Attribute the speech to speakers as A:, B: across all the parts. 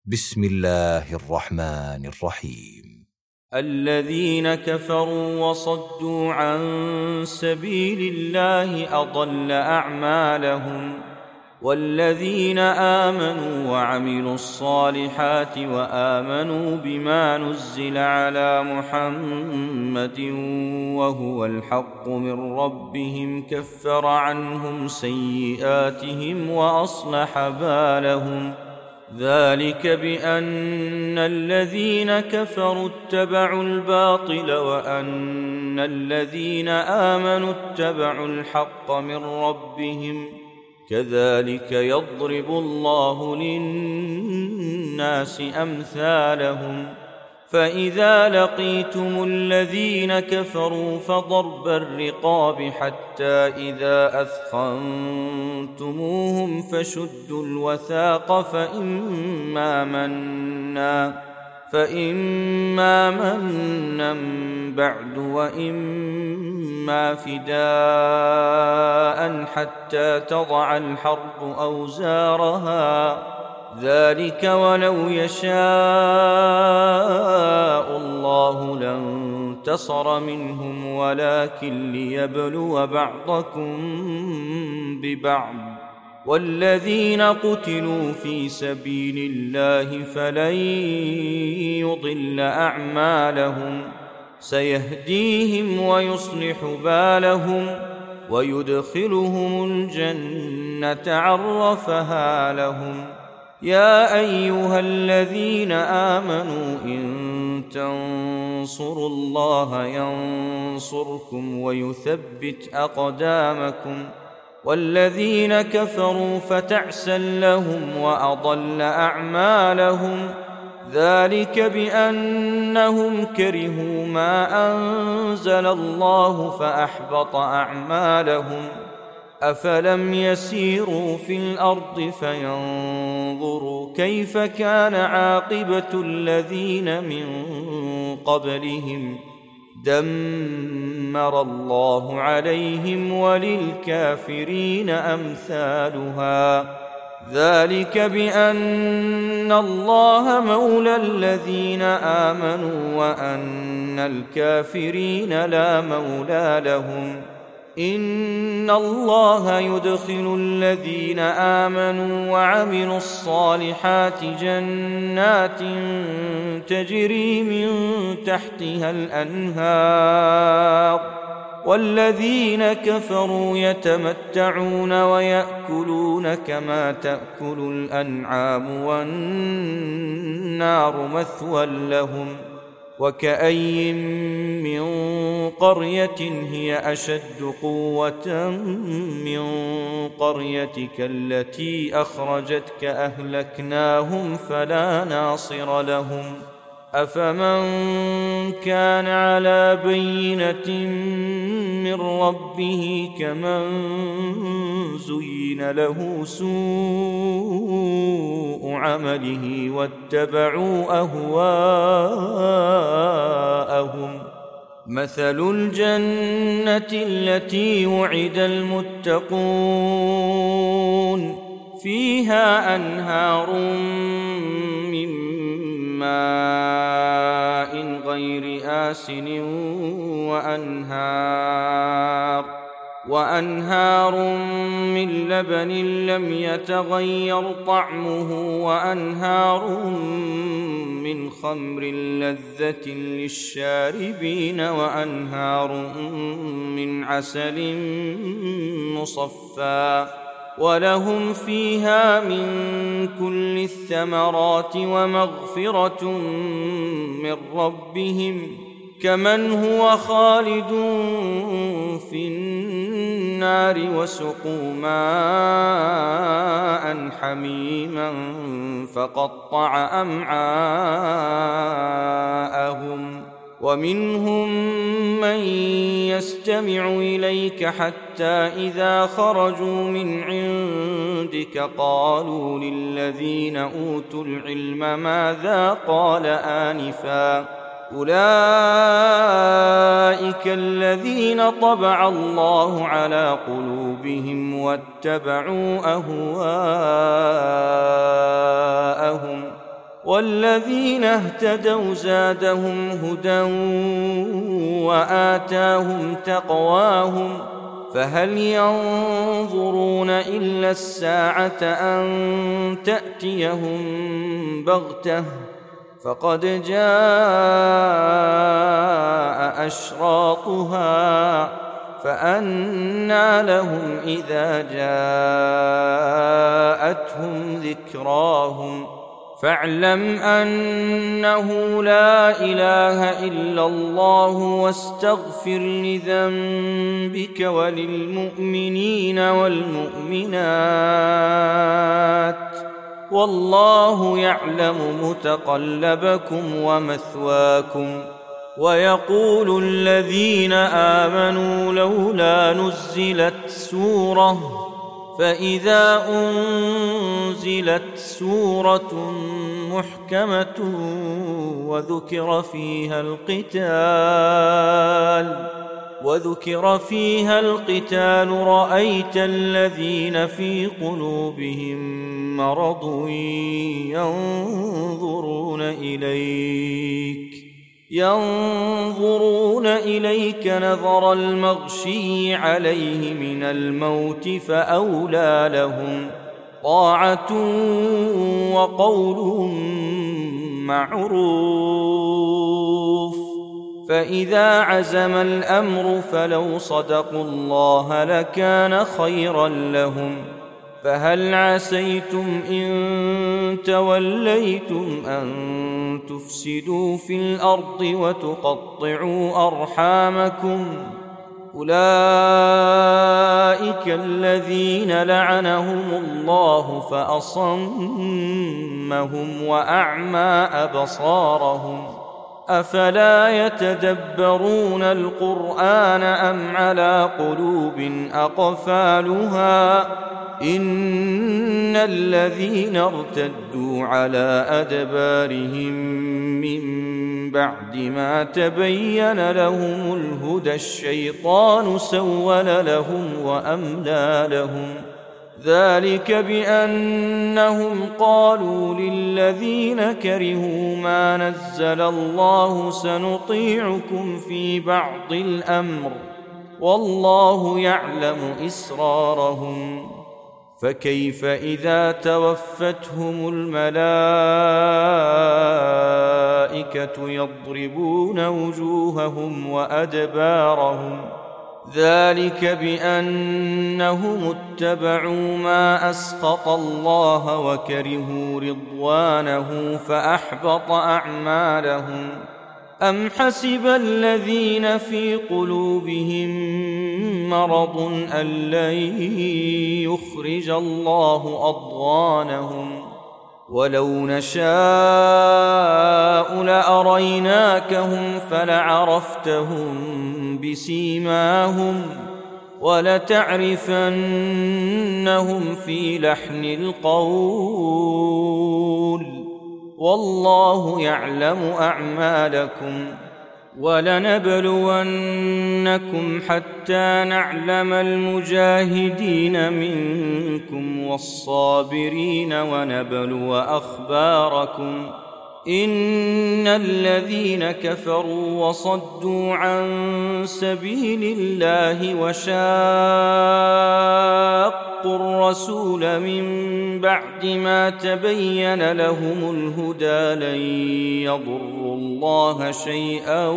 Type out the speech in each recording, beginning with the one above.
A: بسم الله الرحمن الرحيم.
B: الذين كفروا وصدوا عن سبيل الله أضل أعمالهم، والذين آمنوا وعملوا الصالحات وآمنوا بما نزل على محمد وهو الحق من ربهم كفر عنهم سيئاتهم وأصلح بالهم. ذلك بأن الذين كفروا اتبعوا الباطل وأن الذين آمنوا اتبعوا الحق من ربهم، كذلك يضرب الله للناس أمثالهم. فإذا لقيتم الذين كفروا فضرب الرقاب حتى إذا أثخنتموهم فشدوا الوثاق فإما منا بعد وإما فداء حتى تضع الحرب أوزارها، ذلك ولو يشاء الله لانتصر منهم ولكن ليبلو بعضكم ببعض. والذين قتلوا في سبيل الله فلن يضل أعمالهم، سيهديهم ويصلح بالهم ويدخلهم الجنة عرفها لهم. يا أيها الذين آمنوا إن تنصروا الله ينصركم ويثبت أقدامكم، والذين كفروا فتعسا لهم وأضل أعمالهم. ذلك بأنهم كرهوا ما أنزل الله فأحبط أعمالهم. أفلم يسيروا في الأرض فينظروا كيف كان عاقبة الذين من قبلهم، دمر الله عليهم وللكافرين أمثالها. ذلك بأن الله مولى الذين آمنوا وأن الكافرين لا مولى لهم. إن الله يدخل الذين آمنوا وعملوا الصالحات جنات تجري من تحتها الأنهار، والذين كفروا يتمتعون ويأكلون كما تأكل الأنعام والنار مثوى لهم. وكأي من قرية هي أشد قوة من قريتك التي أخرجتك أهلكناهم فلا ناصر لهم. أفمن كان على بينة من ربه كمن زين له سوء عمله واتبعوا أهواءهم. مثل الجنة التي وعد المتقون فيها أنهار من ماء غير آسن وأنهار من لبن لم يتغير طعمه وأنهار من خمر لذة للشاربين وأنهار من عسل مصفى، ولهم فيها من كل الثمرات ومغفرة من ربهم، كمن هو خالد في النار وسقوا ماء حميما فقطع أمعاءهم. ومنهم من يستمع إليك حتى إذا خرجوا من عندك قالوا للذين أوتوا العلم ماذا قال آنفا، أولئك الذين طبع الله على قلوبهم واتبعوا أهواءهم، والذين اهتدوا زادهم هدى وآتاهم تقواهم فهل ينظرون إلا الساعة أن تأتيهم بغتة فقد جاء أشراطها فأنى لهم إذا جاءتهم ذكراهم فاعلم أنه لا إله إلا الله واستغفر لذنبك وللمؤمنين والمؤمنات والله يعلم متقلبكم ومثواكم. ويقول الذين آمنوا لولا نزلت سورة فإذا أنزلت سورة محكمة وذكر فيها القتال رأيت الذين في قلوبهم مرض ينظرون إليك نظر المغشي عليه من الموت فأولى لهم طاعة وقول معروف. فإذا عزم الأمر فلو صدقوا الله لكان خيرا لهم. فهل عسيتم إن توليتم أن تفسدوا في الأرض وتقطعوا أرحامكم أولئك الذين لعنهم الله فأصمهم وأعمى أبصارهم أفلا يتدبرون القرآن أم على قلوب أقفالها إن الذين ارتدوا على أدبارهم من بعد ما تبين لهم الهدى الشيطان سول لهم وأملى لهم ذلك بأنهم قالوا للذين كرهوا ما نزل الله سنطيعكم في بعض الأمر والله يعلم إسرارهم فكيف إذا توفتهم الملائكة يضربون وجوههم وأدبارهم ذلك بأنهم اتبعوا ما أسخط الله وكرهوا رضوانه فأحبط أعمالهم أم حسب الذين في قلوبهم مرض أن لن يخرج الله أضغانهم ولو نشاء لأريناكهم فلعرفتهم بسيماهم ولتعرفنهم في لحن القول والله يعلم أعمالكم ولنبلونكم حتى نعلم المجاهدين منكم والصابرين ونبلو أخباركم إن الذين كفروا وصدوا عن سبيل الله وشاقوا الرسول من بعد ما تبين لهم الهدى لن يضروا الله شيئا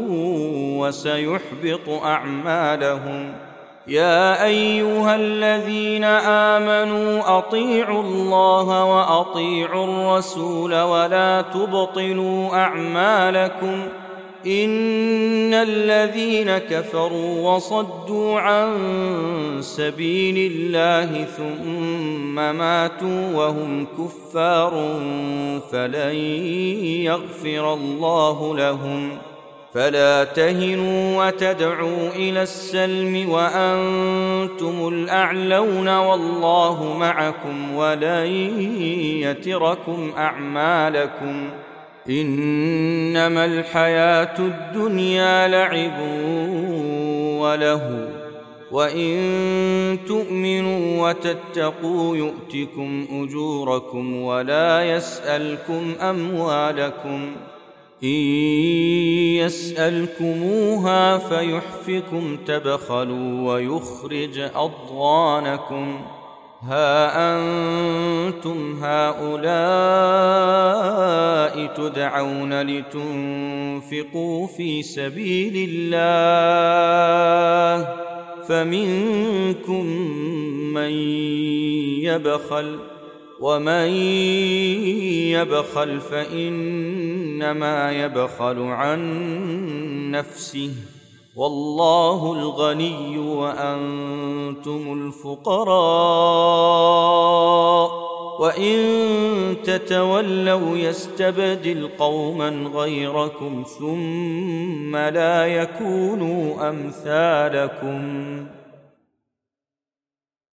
B: وسيحبط أعمالهم يا أيها الذين آمنوا أطيعوا الله وأطيعوا الرسول ولا تبطلوا أعمالكم إن الذين كفروا وصدوا عن سبيل الله ثم ماتوا وهم كفار فلن يغفر الله لهم فلا تهنوا وتدعوا إلى السلم وأنتم الأعلون والله معكم ولن يتركم أعمالكم إنما الحياة الدنيا لعب وله وإن تؤمنوا وتتقوا يؤتكم أجوركم ولا يسألكم أموالكم إن يسألكموها فيحفكم تبخلوا ويخرج أضغانكم ها أنتم هؤلاء تدعون لتنفقوا في سبيل الله فمنكم من يبخل ومن يبخل فإنما يبخل عن نفسه والله الغني وأنتم الفقراء وإن تتولوا يستبدل قوما غيركم ثم لا يكونوا أمثالكم